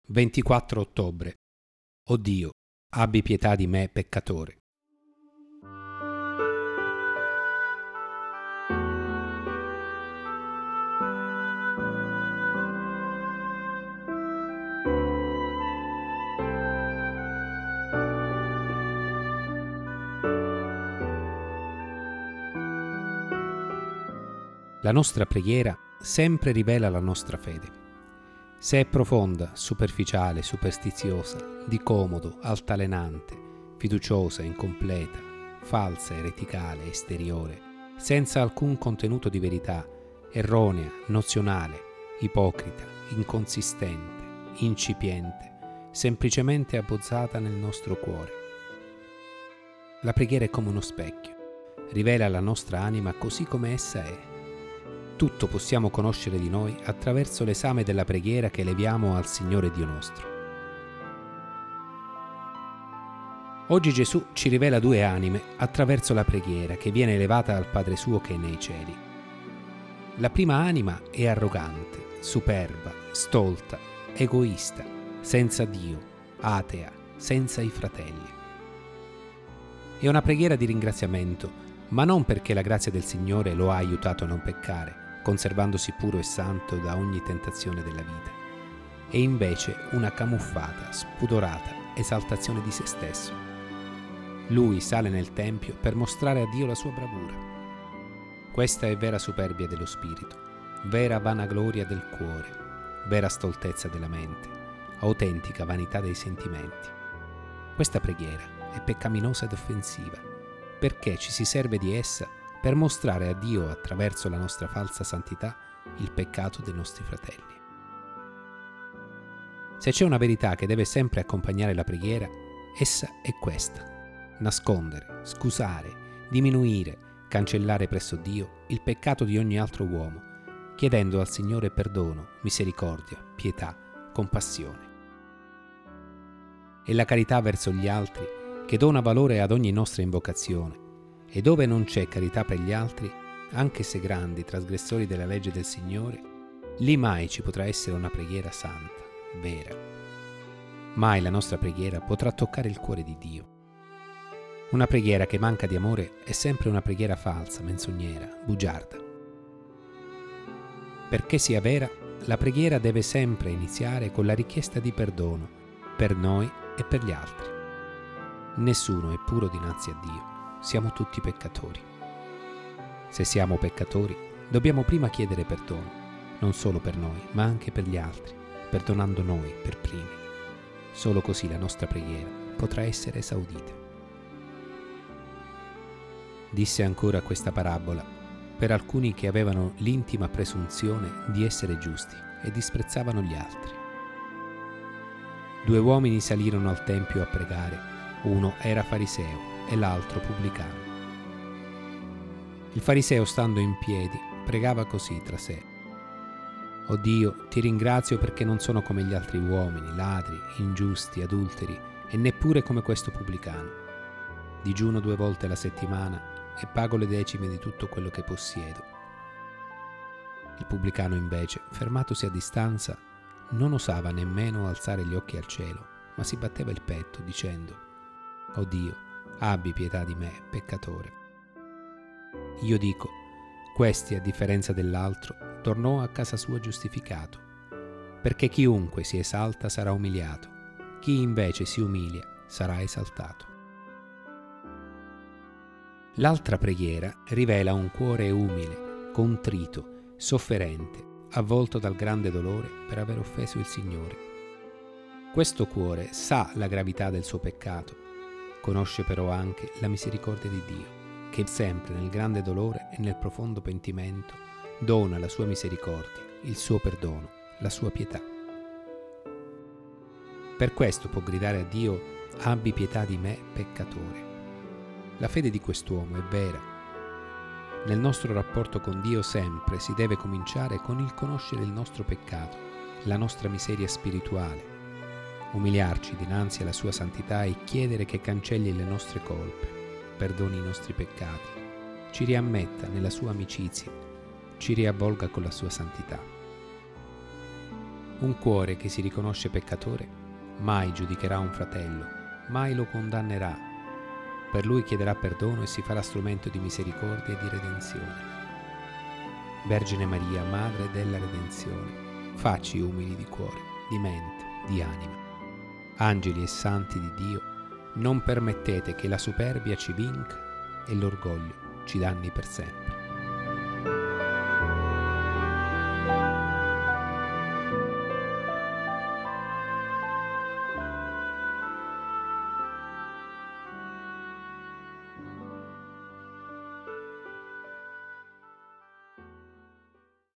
24 ottobre. O Dio, abbi pietà di me peccatore. La nostra preghiera sempre rivela la nostra fede. Se è profonda, superficiale, superstiziosa, di comodo, altalenante, fiduciosa, incompleta, falsa, ereticale, esteriore, senza alcun contenuto di verità, erronea, nozionale, ipocrita, inconsistente, incipiente, semplicemente abbozzata nel nostro cuore. La preghiera è come uno specchio, rivela la nostra anima così come essa è. Tutto possiamo conoscere di noi attraverso l'esame della preghiera che eleviamo al Signore Dio nostro. Oggi Gesù ci rivela due anime attraverso la preghiera che viene elevata al Padre suo che è nei cieli. La prima anima è arrogante, superba, stolta, egoista, senza Dio, atea, senza i fratelli. È una preghiera di ringraziamento, ma non perché la grazia del Signore lo ha aiutato a non peccare, conservandosi puro e santo da ogni tentazione della vita. È invece una camuffata, spudorata esaltazione di se stesso. Lui sale nel Tempio per mostrare a Dio la sua bravura. Questa è vera superbia dello spirito, vera vanagloria del cuore, vera stoltezza della mente, autentica vanità dei sentimenti. Questa preghiera è peccaminosa ed offensiva, perché ci si serve di essa per mostrare a Dio, attraverso la nostra falsa santità, il peccato dei nostri fratelli. Se c'è una verità che deve sempre accompagnare la preghiera, essa è questa: nascondere, scusare, diminuire, cancellare presso Dio il peccato di ogni altro uomo, chiedendo al Signore perdono, misericordia, pietà, compassione. È la carità verso gli altri che dona valore ad ogni nostra invocazione, e dove non c'è carità per gli altri, anche se grandi trasgressori della legge del Signore, lì mai ci potrà essere una preghiera santa, vera. Mai la nostra preghiera potrà toccare il cuore di Dio. Una preghiera che manca di amore è sempre una preghiera falsa, menzognera, bugiarda. Perché sia vera, la preghiera deve sempre iniziare con la richiesta di perdono per noi e per gli altri. Nessuno è puro dinanzi a Dio. Siamo tutti peccatori. Se siamo peccatori, dobbiamo prima chiedere perdono, non solo per noi, ma anche per gli altri, perdonando noi per primi. Solo così la nostra preghiera potrà essere esaudita. Disse ancora questa parabola per alcuni che avevano l'intima presunzione di essere giusti e disprezzavano gli altri. 2 uomini salirono al tempio a pregare, uno era fariseo e l'altro pubblicano. Il fariseo, stando in piedi, pregava così tra sé: O Dio, ti ringrazio perché non sono come gli altri uomini, ladri, ingiusti, adulteri, e neppure come questo pubblicano. Digiuno 2 volte alla settimana e pago le decime di tutto quello che possiedo. Il pubblicano invece, fermatosi a distanza, non osava nemmeno alzare gli occhi al cielo, ma si batteva il petto dicendo: O Dio, abbi pietà di me, peccatore. Io dico, questi, a differenza dell'altro, tornò a casa sua giustificato, perché chiunque si esalta sarà umiliato, chi invece si umilia sarà esaltato. L'altra preghiera rivela un cuore umile, contrito, sofferente, avvolto dal grande dolore per aver offeso il Signore. Questo cuore sa la gravità del suo peccato, conosce però anche la misericordia di Dio, che sempre nel grande dolore e nel profondo pentimento dona la sua misericordia, il suo perdono, la sua pietà. Per questo può gridare a Dio: abbi pietà di me, peccatore. La fede di quest'uomo è vera. Nel nostro rapporto con Dio sempre si deve cominciare con il conoscere il nostro peccato, la nostra miseria spirituale, umiliarci dinanzi alla sua santità e chiedere che cancelli le nostre colpe, perdoni i nostri peccati, ci riammetta nella sua amicizia, ci riavvolga con la sua santità. Un cuore che si riconosce peccatore mai giudicherà un fratello, mai lo condannerà. Per lui chiederà perdono e si farà strumento di misericordia e di redenzione. Vergine Maria, Madre della Redenzione, facci umili di cuore, di mente, di anima. Angeli e santi di Dio, non permettete che la superbia ci vinca e l'orgoglio ci danni per sempre.